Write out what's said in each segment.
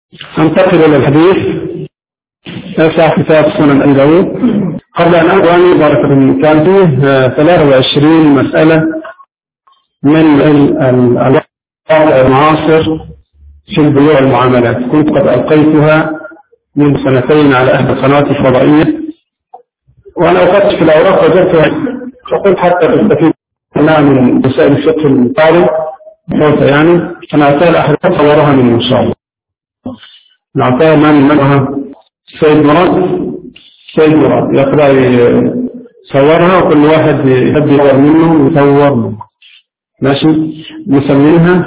ننتقل إلى الحديث. افتح كتاب سنن أبي داود. قبل أن أبدأ بارك الله كان فيه 23 مسألة من الواقع المعاصر في البيوع والمعاملات، كنت قد ألقيتها من سنتين على أحد القنوات الفضائية، وأنا أخذت في الأوراق وجدتها، فقلت حتى تستفيد منها من وسائل الفقه الطارئ يعني، فنعطيها الأحد صورها من إن شاء الله. نعطيها منها سيد مراد يقدر يصورها، وكل واحد يحب يصور منه يصور منه. ماشي. نسميها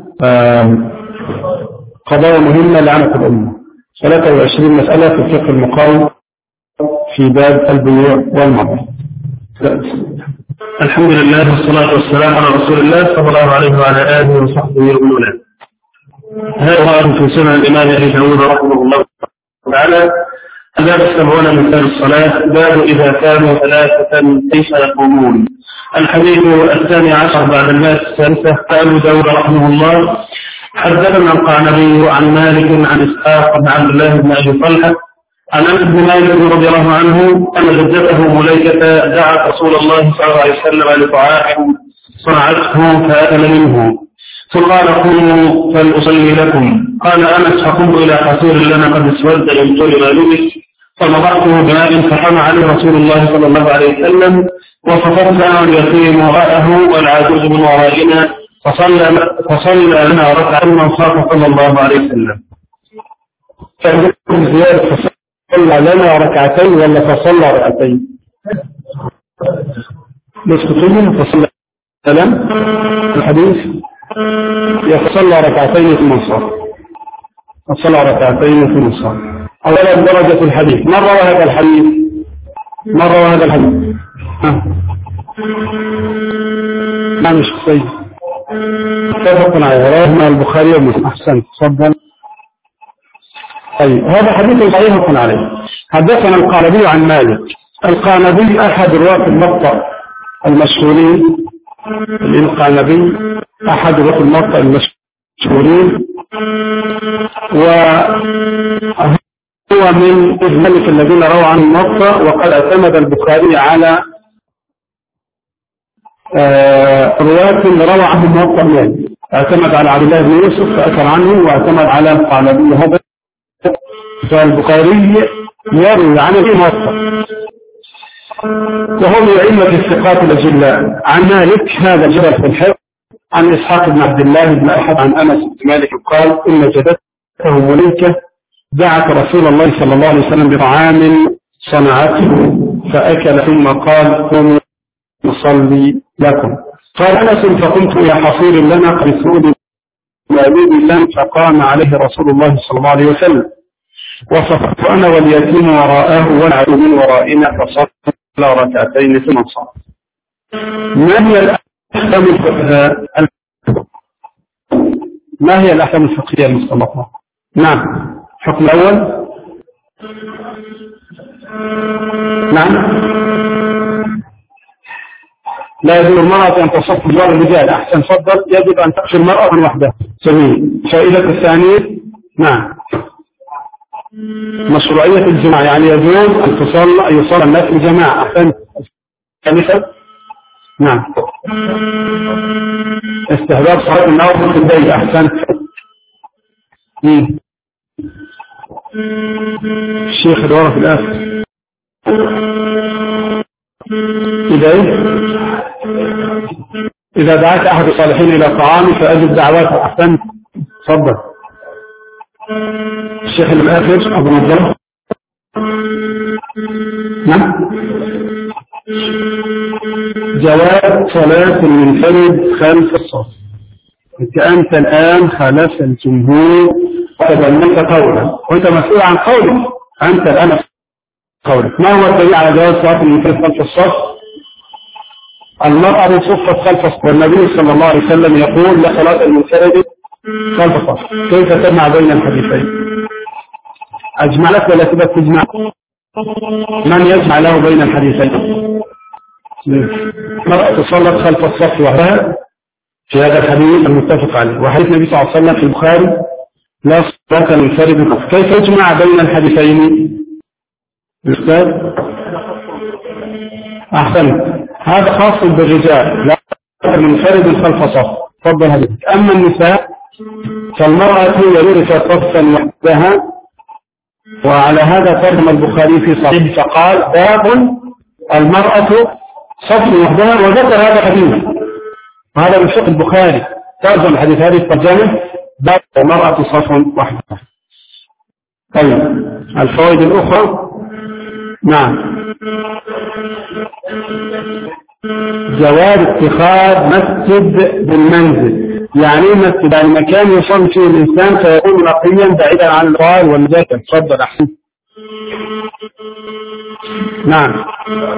قضايا مهمة لعنة الأمة، 23 مسألة في الفقه المقارن في باب البيوع والمعاملات. الحمد لله والصلاة والسلام على رسول الله صلى الله عليه وعلى آله وصحبه ومن هذا في سنن الإمام أبي داود رحمه الله تعالى. الباب 70 من كتاب الصلاة، باب إذا كانوا ثلاثة كيف يقومون. الحديث 12 بعد المئة الثالثة. قال أبو داود رحمه الله: حدثنا القعنبي عن مالك عن إسحاق بن عبد الله بن أبي طلحة عن أنس بن مالك رضي الله عنه أن جدته مليكة دعت رسول الله صلى الله عليه وسلم لطعام صنعته فأكل منه، فقال: قوموا فلأصلي لكم. قال أنس: فقمت إلى حصير لنا قد اسود من طول ما لبس، فنضعته بماء فقام عليه رسول الله صلى الله عليه وسلم، وصففنا اليتيم وراءه والعجوز من ورائنا، فصلى لنا ركعة وانصرف صلى الله عليه وسلم. فصلى لنا ركعتين ولا فصلى ركعتين؟ نسكتين. فصلى سلام الحديث يصلى ركعتين ثم انصرف. فصلى ركعتين ثم انصرف. أولا درجة الحديث، مرة وهذا الحديث ما مش صحيح. اتفق عليه رواه البخاري ومسلم. أحسن، تفضل. طيب، هذا حديث صحيح عليه. حدثنا القعنبي عن مالك. القعنبي أحد رواة المقطع المشهورين. القعنبي أحد رواة المقطع المشهورين، وهو من الملك الذين رووا عن المقطع، وقد اعتمد البخاري على رواة روى عنه الموقع مالك. اعتمد على عبد الله بن يوسف فأثر عنه، واعتمد على القعنبي هذا، فالبخاري يروي عن الموقع، وهو من أئمة الثقات الأجلاء. عن مالك هذا جبل في الحفظ، عن إسحاق بن عبد الله بن أحد عن أنس بن مالك قال: إن جدته مليكة دعت رسول الله صلى الله عليه وسلم بطعام صنعته فأكل، ثم قال: قوموا نصلي لكم. قال أنس: فقمت إلى حصير لنا قد سود لم، فقام عليه رسول الله صلى الله عليه وسلم، وصفت أنا واليتيم وراءه والعدو من ورائنا، فصلى ركعتين ثم انصرف. ما هي الأحكام الفقهية المستنبطة؟ نعم. الحكم الأول، نعم، لا يجوز المرأة أن تصف جوار الرجال. أحسن، فضل. يجب أن تخشى المرأة من وحدها. جميل. فائدة الثانية، نعم، مشروعية الجماعة، يعني يجوز أن يصلى الناس في جماعة. أحسن. ثالثا، نعم، استهداف صلاة النوم في البيت. أحسن. الشيخ الورى في الآخر. إذا دعاك أحد الصالحين إلى طعام فأجب دعواته. أحسن، تفضل. الشيخ الآخر أبو نضر. نعم، جواز صلاة المنفرد خلف الصف. أنت الآن خالفت الجمهور وتبنيت قولا، وأنت مسؤول عن قولك. أنت الآن قولك. ما هو الدليل على جواز صلاة المنفرد خلف الصف؟ المرأة صفت خلف الصف، والنبي صلى الله عليه وسلم يقول: لا صلاة المنفرد خلف الصف. كيف تجمع بين الحديثين؟ أجمع لك ولا تبقى تجمع؟ من يجمع له بين الحديثين؟ مرأة صلت خلف الصف وحدها في هذا الحديث المتفق عليه، وحديث النبي صلى الله عليه وسلم في البخاري: لا ذاك المنفرد. كيف يجمع بين الحديثين؟ الأستاذ أحسن، هذا خاص بالرجال، لا المنفرد خلف صف. تفضل حضرتك. أما النساء فالمرأة يورث صفا وحدها، وعلى هذا ترجم البخاري في صحيح فقال باب المرأة صف وحدها، وذكر هذا الحديث. وهذا من فقه البخاري، ترجم الحديث هذه الترجمة باب المرأة صف وحدها. طيب الفوائد الأخرى. نعم، جواز اتخاذ مسجد بالمنزل. يعني مسجد يعني مكان يصلي فيه الإنسان فيكون نقيا بعيدا عن الأطفال والنجاسة. تفضل أحسن. نعم،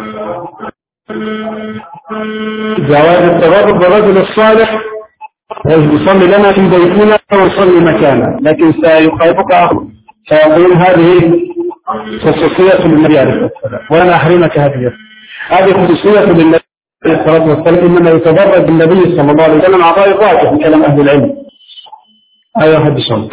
جواز التبرك بالرجل الصالح يصلي لنا في بيتنا ويصلي مكانا، لكن سيخالفك أخر فيقول هذه خصوصية للنبي عليه الصلاة والسلام وأنا أحرمك هذه خصوصية للنبي عليه الصلاة والسلام، إنما يتبرك بالنبي صلى الله عليه وسلم عطاء الراجح من كلام أهل العلم. أيها حد الشرط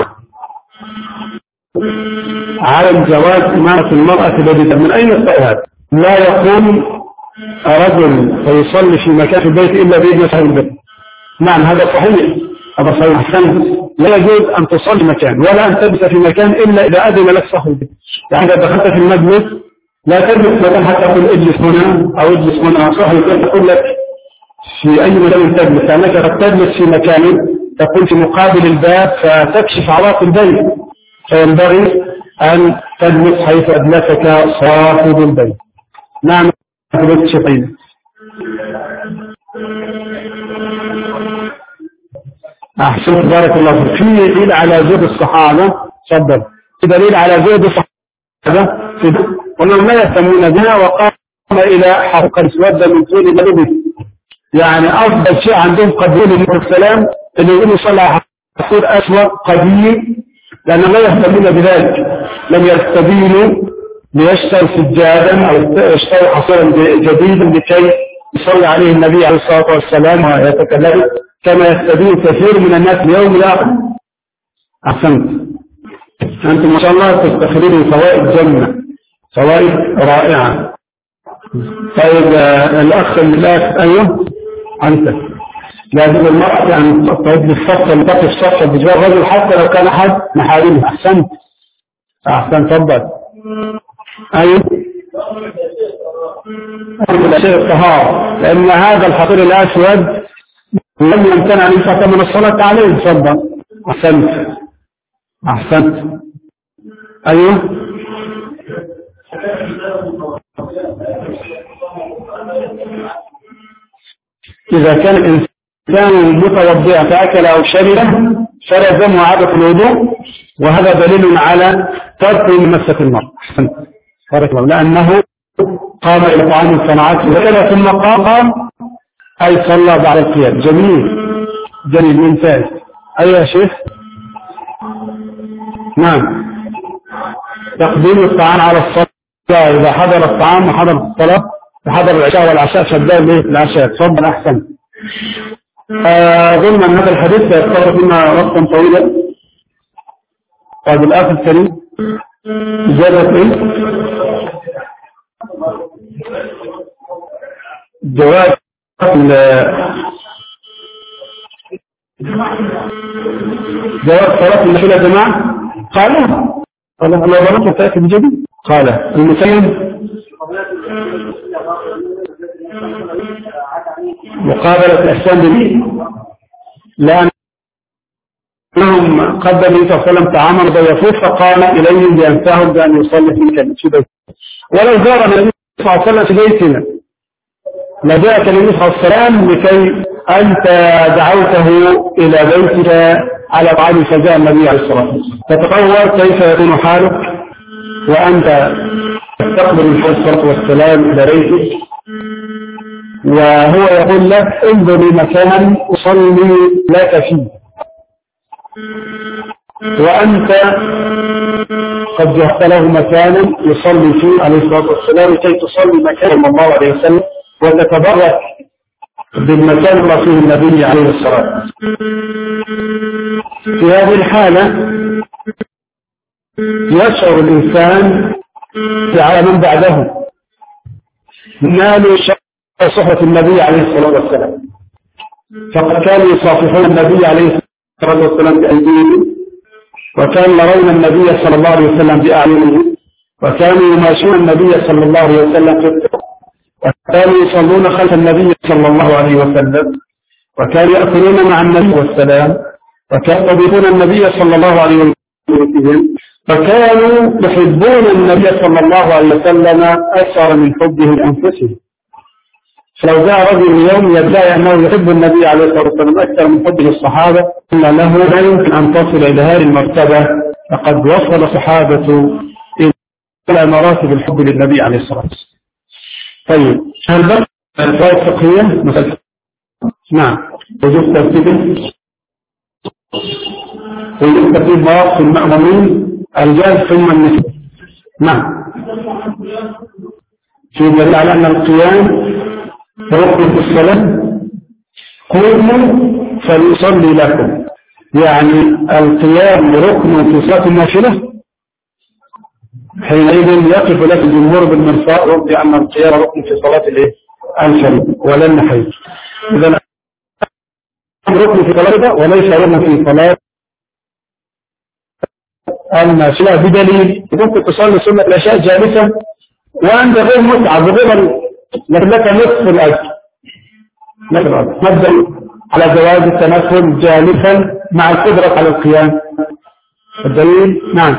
على الجواز إمامة المرأة بدءا. من أين السؤال؟ لا يقوم رجل فيصلي في مكان في البيت إلا بإذن صاحب البيت. نعم هذا صحيح، هذا صحيح. لا يجوز أن تصلي مكان ولا أن تجلس في مكان إلا إذا أذن لك صاحب البيت. يعني إذا دخلت في المجلس لا تجلس مكان حتى تقول اجلس هنا أو اجلس هنا. صاحب البيت يقول لك في أي مكان تجلس، لأنك قد تجلس في مكان تكون في مقابل الباب فتكشف عورات البيت، فينبغي أن تجلس حيث أجلسك صاحب البيت. نعم هذا شيء. أحسنت بارك الله فيك. في دليل على زهد الصحابة. تفضل. في دليل على زهد الصحابة وأنهم لا يهتمون بها، وقام إلى حلقة اسود من طول بلده. يعني أفضل شيء عندهم قديم النبي السلام اللي يقولوا صلى حصول أسود قديم، لأنهم لا يهتمون بذلك. لم يستبينوا ليشتروا سجادا أو يشتروا حصولا جديدا لكي يصلي عليه النبي عليه الصلاة والسلام ويتكلم كما يستبين كثير من الناس اليوم الآخر. أحسنت، أنتم ما شاء الله تستخرجون فوائد جنة، فوائد رائعة. طيب الأخ الأخ أيوه أنت لازم المرأة يعني تقعد الصف اللي تقف الصف بجوار الرجل حتى لو كان أحد محارمه. أحسنت أحسنت. تفضل. أيوه شيء الطهارة، لأن هذا الحصير الأسود لم يمتنع أن يفتح من الصلاة عليه. تفضل. أحسنت أحسنت. أيوه إذا كان الإنسان متوضئا فأكل أو شرب فلزمه عادة الوضوء، وهذا دليل على ترك مسة المرء. أحسنت بارك الله. لأنه قام إلى طعام صنعته وكذا ثم قام أي صلى بعد القيام. جميل جميل ممتاز. أيها يا شيخ. نعم، تقديم الطعام على الصلاة. إذا حضر الطعام وحضر الصلاة وحضر العشاء والعشاء فابدأ بالعشاء. تفضل. أحسن. أظن أن هذا الحديث سيستغرق منا وقتا طويلا. طيب الآخر الكريم إجابة إيه؟ جواز صلاة النافلة يا جماعة. قال الله ضربت وتأتي بجديد. قال المسلم مقابلة الإحسان به، لأنهم قدم النبي صلى الله عليه وسلم طعاما ضيفوه فقام إليهم بأنفاهم بأن يصلي في بيته. ولو زار النبي صلى الله عليه وسلم في بيتنا لجاءك النبي صلى الله عليه وسلم لكي أنت دعوته إلى بيتك على طعام فجاء النبي عليه الصلاة والسلام. تتصور كيف يكون حالك وأنت تستقبل الصلاة والسلام إلى بيتك وهو يقول لك انظر لمكان أصلي لك فيه، وأنت قد جهت له مكانا يصلي فيه عليه الصلاة والسلام لكي تصلي مكان صلى الله عليه وسلم وتتبرك بالمكان الذي فيه النبي عليه الصلاة والسلام. في هذه الحالة يشعر الإنسان على من بعده نالوا صحبة النبي عليه الصلاة والسلام، فقد كانوا يصافحون النبي عليه الصلاة والسلام بأيديهم، وكانوا يرون النبي صلى الله عليه وسلم بأعينهم، وكانوا يماشون النبي صلى الله عليه وسلم في الطرق، وكانوا يصلون خلف النبي صلى الله عليه وسلم، وكانوا يأكلون مع النبي والسلام، وكانوا يضيفون النبي صلى الله عليه وسلم، فكانوا يحبون النبي صلى الله عليه وسلم أكثر من حبه لأنفسهم. فلو جاء رجل اليوم يدعي أنه يحب النبي عليه الصلاة والسلام أكثر من حبه الصحابة إلا له لا يمكن أن تصل إلى هذه المرتبة، فقد وصل صحابة إلى مراتب الحب للنبي عليه الصلاة والسلام. طيب هل بقى الفوائد الفقهية مثلا؟ نعم. وجود ترتيب مواقف المأمومين الرجال ثم النساء. نعم. في دليل على أن القيام ركن في الصلاة، قوموا فليصلي لكم، يعني القيام ركن في صلاة النافلة، حينئذ يقف لك الجمهور بالمرفاء بأن القيام ركن في صلاة الفريضة ولا النحيل. إذا ركن في صلاة وليس ركن في صلاة النافلة، بدليل ممكن تصلي سنة العشاء جالسا وأنت غير متعب غير لك نصف الأجر. نبدأ على جواز التنفل جالسا مع القدرة على القيام. الدليل نعم.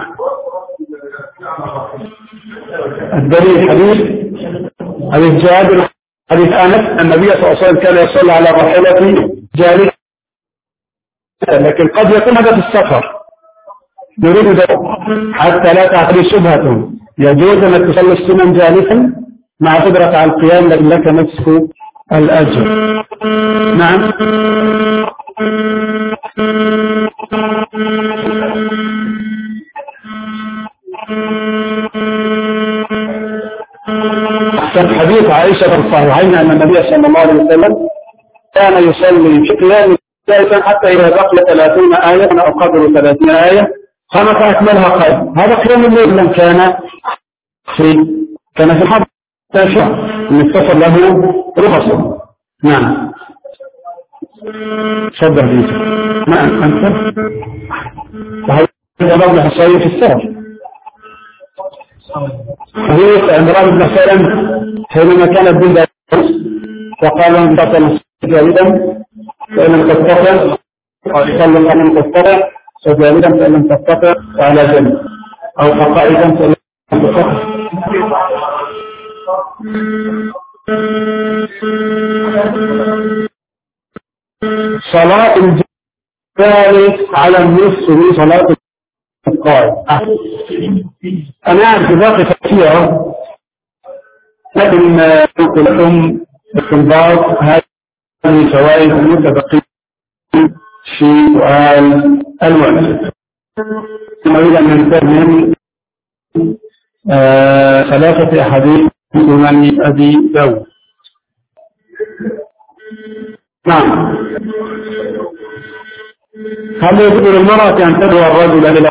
الدليل حديث جابر، حديث أنس النبي صلى الله عليه وسلم كان يصلي على راحلته جالسا، لكن قد يكون هذا في السفر يريد حتى لا تعتري شبهة، يجوز أن تصلي السنن جالسا مع قدرة على القيام لكن لك نصف الأجر. نعم. أحسن حديث عائشة في الصحيحين أن النبي صلى الله عليه وسلم كان يصلي في قيام جالسا حتى إذا بقي 30 آية أو قدر 30 آية خمس أكملها قائم. هذا قيام الليل من كان في الحرب تاشع من السفر له رخص. نعم. تفضل بيك. نعم أنت وهذا بعض الحصائي في السفر. حديث عمران بن حسين حينما كانت بلد وقال ان تطل جالدا فإن لم تستطع صلى ان لم تستطع فجالدا فإن لم تستطع فعلى جنب أو فقائدا فإن لم تستطع. صلاة الجالس على النصف من صلاة القائم. أنا أعرف باقي كثيرة لكن قلت لكم استنباط هذه الفوائد المتبقية في سؤال المؤلف. نريد أن ننتهي من ثلاثة أحاديث سنن أبي داود. نعم. هل يجوز للمرأة أن تدعو الرجل إلى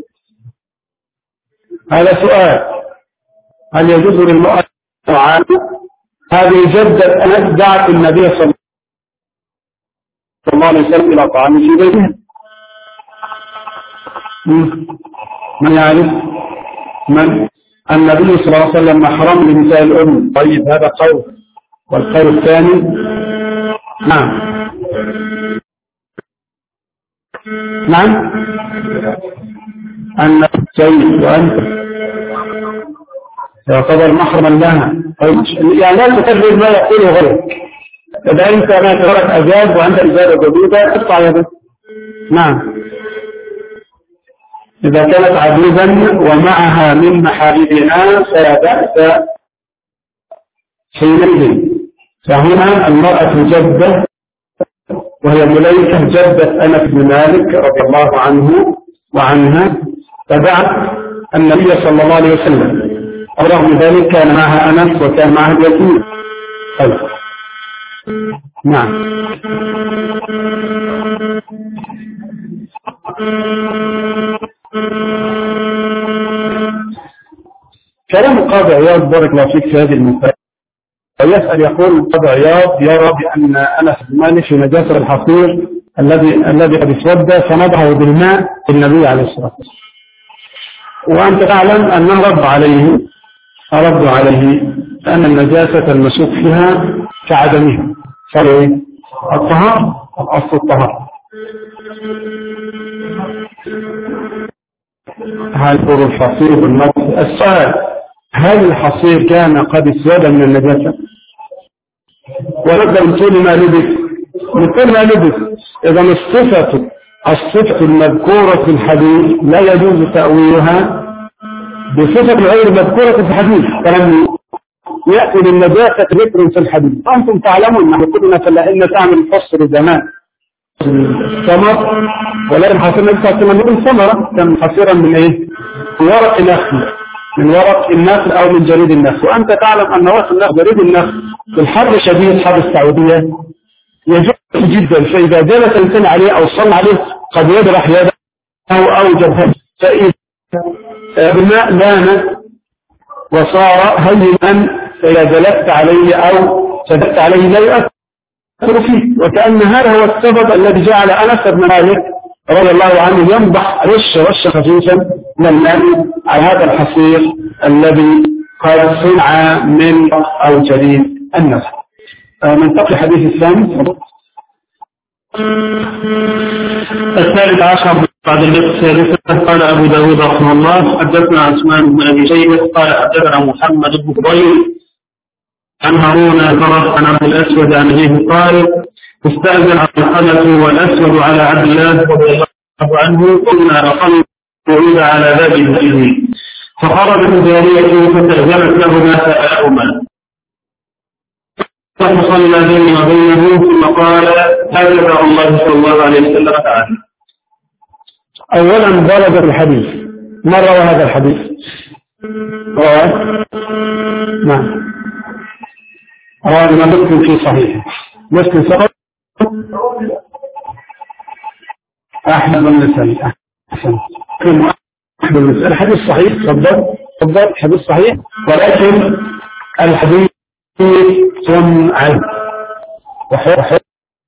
هذا سؤال. هل يجوز للمرأة هذه جدة أنس دعت النبي صلى الله عليه وسلم إلى طعام في بيته؟ من يعرف؟ من؟ النبي صلى الله عليه وسلم محرم لنساء الأم. طيب هذا قول. والقول الثاني نعم أن سيد وأنت يعتبر محرما لها. يعني لا تكذب ما يقوله غيرك. إذا أنت ما ترك أجاب وأنت إجابة جديدة اقطع يدك. نعم. إذا كانت عجوزا ومعها من محارمها فلا بأس حينئذ. فهنا المرأة جدة وهي مليكة جدة أنس بن مالك رضي الله عنه وعنها، فدعت النبي صلى الله عليه وسلم. ورغم ذلك كان معها أنس وكان معها اليتيم. طيب. نعم. كلام القاضي عياض بارك الله فيك في هذه المسألة، ويسأل يقول القاضي عياض يرى بأن أنس بن مالك في نجاسة الحصير الذي قد اسود فنضعه بالماء النبي عليه الصلاة والسلام، وأنت تعلم أنه رد عليه أن النجاسة المسوق فيها كعدمها، صار الطهارة، الأصل الطهارة. هل هو الحصير بالنص؟ السؤال: هل الحصير كان قد اسود من النجاسة؟ ونبدأ من طول ما لبث. إذا الصفة المذكورة في الحديث لا يجوز تأويلها بصفة غير مذكورة في الحديث، فلم يأتي للنجاسة ذكر في الحديث. أنتم تعلمون أن كنا فالأئمة تعمل فصل زمان الثمر، ولكن حصير النبي صلى الله عليه وسلم ثمرة كان حصيرا من إيه؟ من ورق النخل أو من جريد النخل، وأنت تعلم أن ورق النخل جريد النخل في الحر شديد، حر السعودية يجب جدا، فإذا جلس الإنسان عليه أو صلى عليه قد يجرح يده أو جبهته، فإذا الماء لان وصار هينا فإذا جلست عليه أو سجدت عليه لا يؤثر فيه، وكأن هذا هو السبب الذي جعل أنس بن مالك رضي الله عنه ينضح رش خفيفا من الماء على هذا الحصير الذي قد صنع من أو جريد النخل. ننتقل الحديث الثاني. الثالث عشر بعد الثالثة. قال أبو داود رحمه الله: حدثنا عثمان بن أبي شيبة قال حدثنا محمد بن فضيل عن هارون فرس عن عبد الأسود عن أبيه قال: استأذن الحنف والأسود على عبد الله رضي الله عنه، قلنا أقل وإذا على باب المسجد، فخرجت الجارية فتأذنت له ما سألهما، فصلى بيني وبينه ثم قال: هكذا الله صلى الله عليه وسلم تعالى. أولا ضرب الحديث، ما روى هذا الحديث؟ نعم، رواه الإمام مسلم في صحيحه. مسلم سقط أحمد بن سعيد. الحديث صحيح، تفضل الحديث صحيح، ولكن الحديث صنع وحكم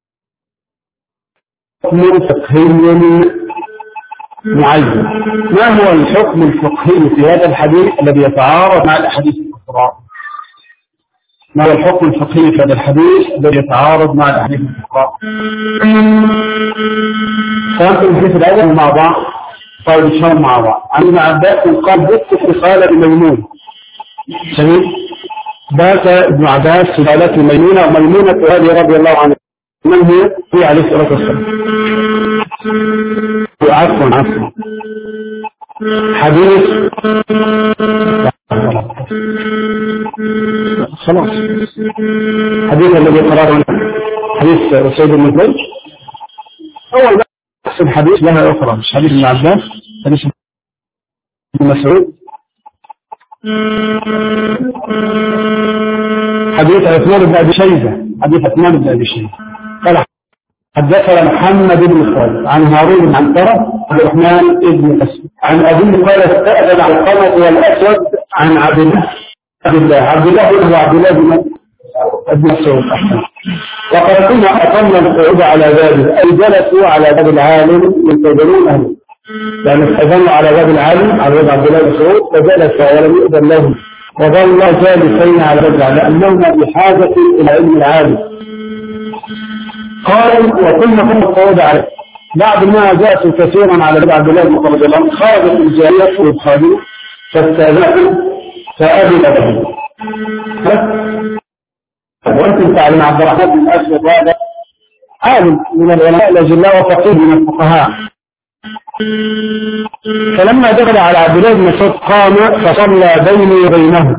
فقهي معين. ما هو الحكم الفقهي في هذا الحديث الذي يتعارض مع الأحاديث الأخرى؟ ما هو الحكم الفقهي في هذا الحديث الذي يتعارض مع الأحاديث الأخرى؟ فأنتم الحديث الأول مع بعض، طيب الشام مع بعض. عن ابن عباس قال: بث في خالة ميمون. جميل. بات ابن عباس في خالة ميمونة، وميمونة هذه رضي الله عنها من هي عليه الصلاة والسلام. عفوا حديث خلاص، حديث الذي قرأه حديث أسيد بن زيد. أول بحث الحديث لها أخرى، مش حديث ابن عباس، حديث ابن مسعود، حديث عثمان بن أبي شيبة. قال: حدثنا محمد بن خالد عن هارون بن عنترة عن الرحمن بن أسود عن أبيه قال: استأذن علقمة والأسود عن عبد الله بن مسعود. وقد كنا أقمنا القعود على بابه، أي جلسوا على باب العالم ينتظرون أهله، يعني استأذنوا على باب العالم على باب عبد الله بن مسعود، فجلس ولم يؤذن له، وظل جالسين على باب العالم لأنهما بحاجة إلى علم العالم. قال: وكنا القعود عليه. بعد ما جاءت كثيرا على باب عبد الله بن مسعود رضي الله عنه، خرجت الجارية والخادم فاستأذنوا فأذن له. وأنتم تعلم عبد الرحمن بن أسود هذا عالم من العلماء الأجلاء وفقيه من الفقهاء، فلما دخل على عبد الله بن مسعود قام فصلى بيني وبينه،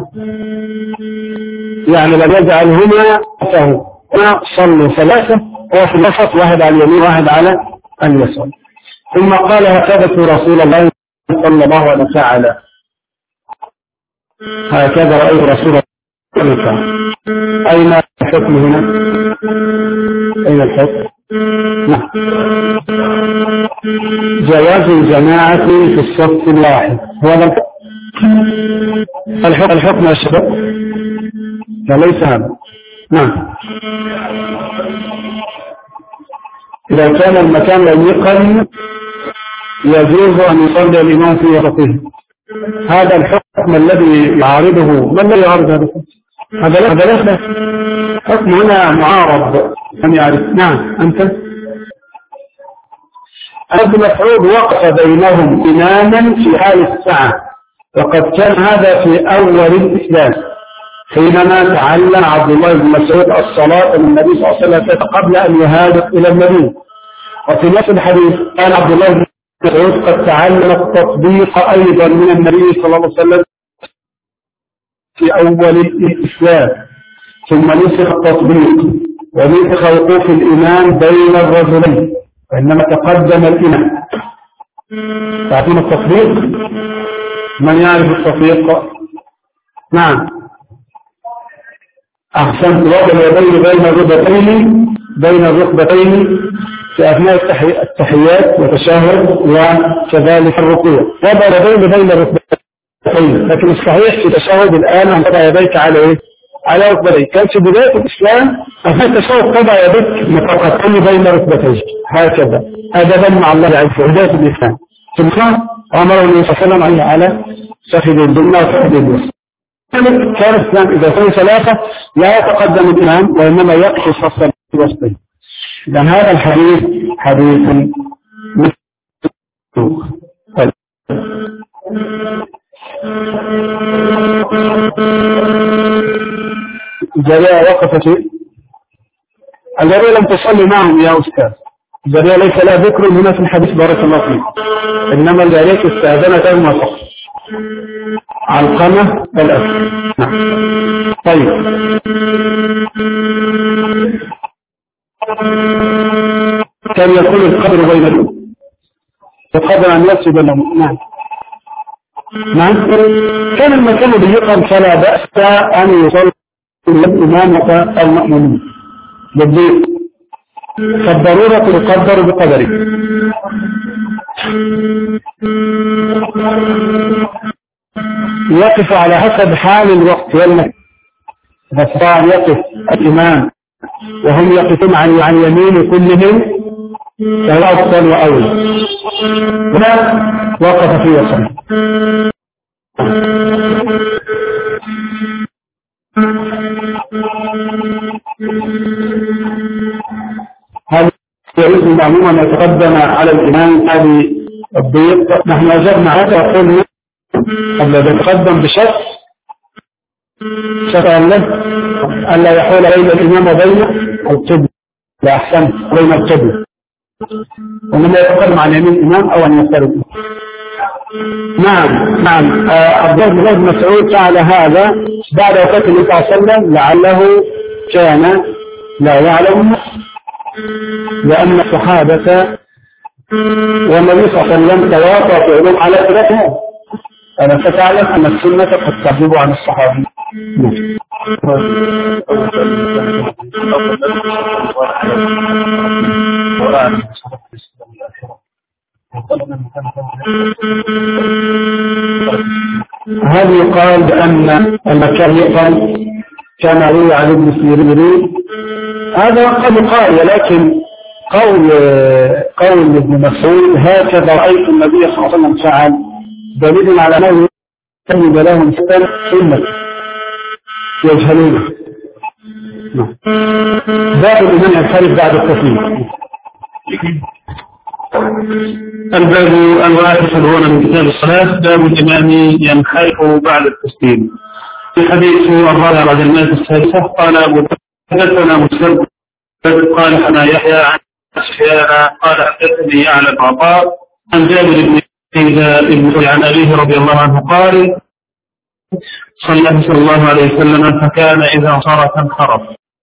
يعني لم يجعلهما فهو صلوا ثلاثة، هو في الوسط، واحد على اليمين واحد على اليسار. ثم قال: هكذا رسول الله صلى الله عليه وسلم، هكذا رأيت رسول الله. أين الحكم هنا؟ أين الحكم؟ نعم، جواز الجماعة في الصف الواحد، هو الحكم. الحكم يا شباب ليس هذا. نعم. إذا كان المكان ضيقا يجوز أن يصلي الإمام في وسطه. هذا الحكم الذي يعارضه، ما الذي يعارض هذا الحكم؟ هذا ليس حكم هنا معارض أن يعرف. نعم. أنت ابن مسعود وقف بينهم إماما في حال الساعة، وقد كان هذا في أول الإسلام حينما تعلم عبد الله بن مسعود الصلاة من النبي صلى الله عليه وسلم قبل أن يهاجر إلى المدينة. وفي نفس الحديث كان عبد الله بن مسعود قد تعلم التطبيق أيضا من النبي صلى الله عليه وسلم في أول الإسلام، ثم نسخ التطبيق ونسخ وقوف الإمام بين الرجلين، وإنما تقدم الإمام. تعرفون التطبيق؟ من يعرف التطبيق؟ نعم. أحسنت. وضع اليدين بين الركبتين في أثناء التحيات والتشهد وكذلك الركوع. وضع اليدين بين الركبتين، لكن الصحيح في التشهد الآن أن تضع يديك على إيه؟ على ركبتيك. كان في بداية الإسلام أثناء التشهد تضع يديك مفرقتين بين ركبتيك هكذا أدبا مع الله عز وجل. بداية الإسلام ثم أمر النبي صلى الله عليه وسلم على فخذ الجنة وفخذ اليسرى. كان الإسلام إذا كان ثلاثة لا يتقدم الإمام وإنما يقف صفا في وسطه. إذن هذا الحديث حديث مسلوق. الجارية وقفت، الجارية لم تصلي معهم يا أستاذ. الجارية ليس لها ذكر هنا في الحديث بارك الله فيك، إنما الجارية استأذنت المسح علقمة الأسر. نعم. طيب. كان يكون القدر بينهم وقدر أن يسجد لهم. نعم. نعم. كان المكان ضيقا فلا بأس أن يصلي الإمام والمأمومين بالضيق، فالضرورة تقدر بقدره. يقف على حسب حال الوقت والمكان. فاستطاع يقف الإمام وهم يقفون عن يمين كلهم فهو أفضل وأولى. هنا وقف في وسط. هذا يريد المأموم أن يتقدم على الإمام هذه الضيق. نحن أجبنا هذا وقلنا قبل أن يتقدم بشرط له ألا يحول بين الإمام وبين القبلة، لا أحسن بين القبلة، ومما يتقدم عن يمين الإمام أو أن يفترض. نعم. عبد الله بن مسعود فعل هذا بعد وفاة النبي صلى الله عليه وسلم لعله كان لا يعلم، لأن الصحابة والنبي صلى الله عليه وسلم تواطأ فعلهم على ثلاثة. أنا ستعلم أن السنة قد تعجب عن الصحابي. هل يقال بأن المكان يقال كما روي عن ابن سيرين؟ هذا قد يقال، ولكن قول ابن مسعود هكذا رأيت النبي صلى الله عليه وسلم فعل دليل على أنه يجب لهم سنة يجهلونه. باب الإمام ينحرف بعد التسليم. الباب 71 من كتاب الصلاة، باب الإمام ينحرف بعد التسليم. في حديث الرابع بعد المائة السادسة قال أبو حدثنا مسلم قال حنا يحيى عن سفيان قال حدثني يعلى بن عطاء عن جابر بن عن أبيه رضي الله عنه قال صلى الله عليه وسلم فكان إذا انصرف انحرف.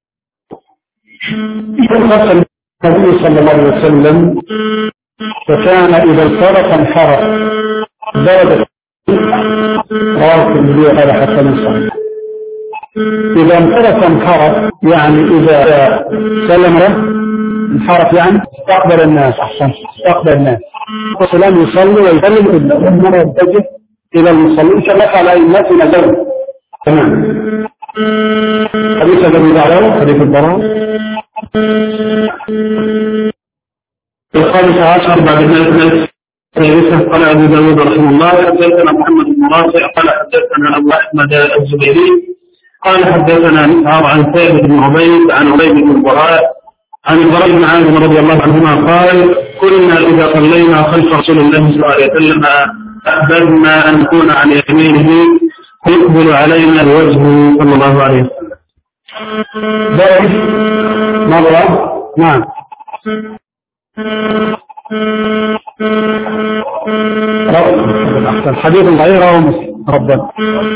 النبي صلى الله عليه وسلم فكان إذا انصرف انحرف درجة راس النبي قال حتى نصرف. إذا انصرف انحرف يعني إذا سلم انحرف يعني استقبل الناس. أحسن، استقبل الناس. السلام يصلي ويسلم إلا مرة يتجه إلى المصلين كما فعل أئمتنا له. تمام. حديث الذي بعده حديث البراء الخامس عشر بعد ذلك قال أبو داود رحمه الله حدثنا محمد بن رافع قال حدثنا أبو أحمد الزبيري قال حدثنا مسعر عن ثابت بن عبيد عن عبيد بن البراء عن البراء بن عازب رضي الله عنهما قال كنا إذا صلينا خلف رسول الله صلى الله عليه وسلم أحببنا أن نكون عن يمينه يقبل علينا بوجهه صلى الله عليه وسلم. ذلك مرة. نعم. حديث غيره مسلم ربنا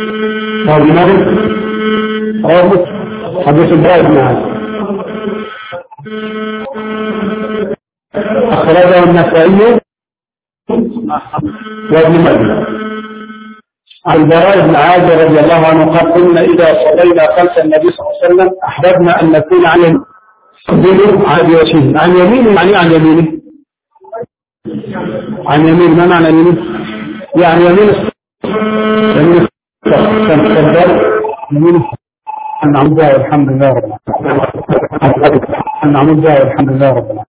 حديث البراء بن عازب أخرجه النسائي وابن ماجه عن البراء بن عازب رضي الله عنه قال كنا إذا صلينا خلف النبي صلى الله عليه وسلم أحببنا أن نكون عن وجهه. عن يمينه يعني عن يمينه عن يمين. ما معنى يمين؟ يعني يمين يمين يمين الحمد لله والحمد لله رب العالمين. الحمد لله والحمد لله رب العالمين.